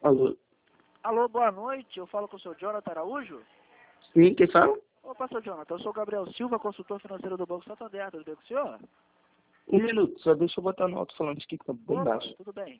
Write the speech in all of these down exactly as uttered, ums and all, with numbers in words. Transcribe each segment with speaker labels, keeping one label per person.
Speaker 1: Alô?
Speaker 2: Alô, boa noite. Eu falo com o senhor Jonathan Araújo?
Speaker 1: Sim, quem fala?
Speaker 2: Opa, senhor Jonathan. Eu sou o Gabriel Silva, consultor financeiro do Banco Santander. Tudo bem com o senhor?
Speaker 1: Um minuto, só deixa eu botar no alto-falante aqui que tá bem
Speaker 2: Opa,
Speaker 1: baixo.
Speaker 2: tudo bem.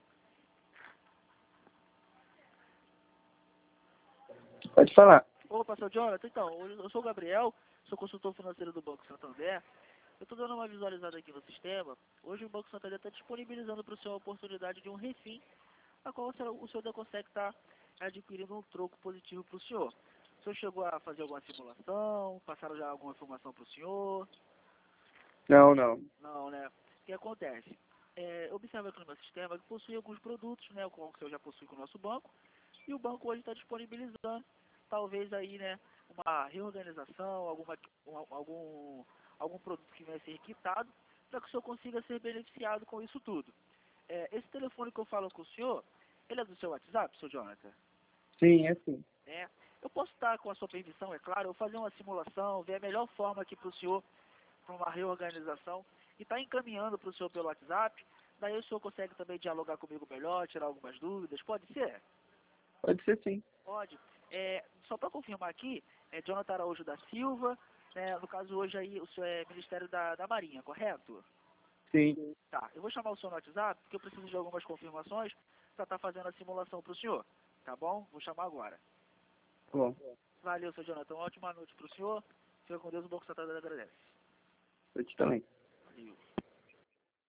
Speaker 1: Pode falar.
Speaker 2: Opa, senhor Jonathan. Então, eu sou o Gabriel, sou consultor financeiro do Banco Santander. Eu estou dando uma visualizada aqui no sistema. Hoje o Banco Santander está disponibilizando para o senhor a oportunidade de um refim, a qual o senhor, o senhor ainda consegue estar adquirindo um troco positivo para o senhor. O senhor chegou a fazer alguma simulação? Passaram já alguma informação para o senhor?
Speaker 1: Não, não.
Speaker 2: Não, né? O que acontece? É, observa aqui no meu sistema que possui alguns produtos, né? Como o senhor já possui com o nosso banco. E o banco hoje está disponibilizando, talvez aí, né? Uma reorganização, alguma, um, algum, algum produto que venha a ser quitado, para que o senhor consiga ser beneficiado com isso tudo. É, esse telefone que eu falo com o senhor, ele é do seu WhatsApp, senhor Jonathan?
Speaker 1: Sim, é sim.
Speaker 2: É. Eu posso estar com a sua permissão, é claro, eu fazer uma simulação, ver a melhor forma aqui para o senhor, para uma reorganização, e está encaminhando para o senhor pelo WhatsApp. Daí o senhor consegue também dialogar comigo melhor, tirar algumas dúvidas, pode ser?
Speaker 1: Pode ser sim.
Speaker 2: Pode. É, só para confirmar aqui, é Jonathan Araújo da Silva, né, no caso hoje aí o senhor é Ministério da, da Marinha, correto?
Speaker 1: Sim.
Speaker 2: Tá, eu vou chamar o senhor no WhatsApp, porque eu preciso de algumas confirmações para estar fazendo a simulação para o senhor, tá bom? Vou chamar agora.
Speaker 1: Tá bom.
Speaker 2: Valeu, senhor Jonathan, uma ótima noite para o senhor. Fica com Deus, o Banco Santander agradece.
Speaker 1: Eu te também.
Speaker 2: Valeu.